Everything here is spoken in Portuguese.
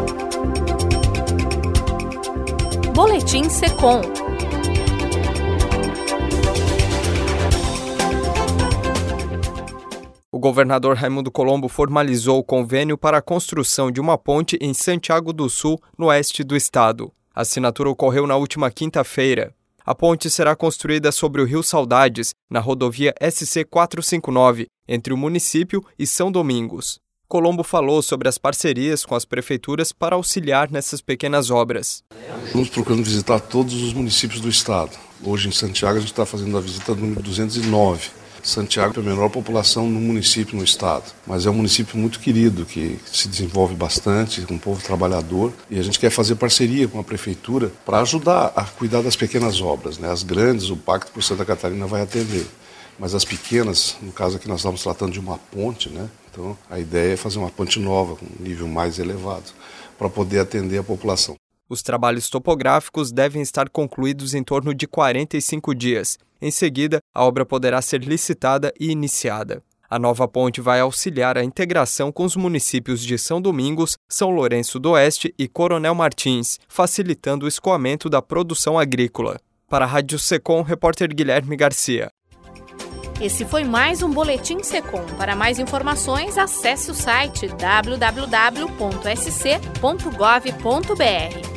Boletim Secom. O governador Raimundo Colombo formalizou o convênio para a construção de uma ponte em Santiago do Sul, no oeste do estado. A assinatura ocorreu na última quinta-feira. A ponte será construída sobre o Rio Saudades, na rodovia SC 459, entre o município e São Domingos. Colombo falou sobre as parcerias com as prefeituras para auxiliar nessas pequenas obras. Estamos procurando visitar todos os municípios do estado. Hoje em Santiago a gente está fazendo a visita número 209. Santiago é a menor população no município, no estado, mas é um município muito querido, que se desenvolve bastante, com um povo trabalhador, e a gente quer fazer parceria com a prefeitura para ajudar a cuidar das pequenas obras, né? As grandes, o Pacto por Santa Catarina vai atender, mas as pequenas, no caso aqui nós estamos tratando de uma ponte, né? Então a ideia é fazer uma ponte nova, com um nível mais elevado, para poder atender a população. Os trabalhos topográficos devem estar concluídos em torno de 45 dias. Em seguida, a obra poderá ser licitada e iniciada. A nova ponte vai auxiliar a integração com os municípios de São Domingos, São Lourenço do Oeste e Coronel Martins, facilitando o escoamento da produção agrícola. Para a Rádio Secom, repórter Guilherme Garcia. Esse foi mais um Boletim Secom. Para mais informações, acesse o site www.sc.gov.br.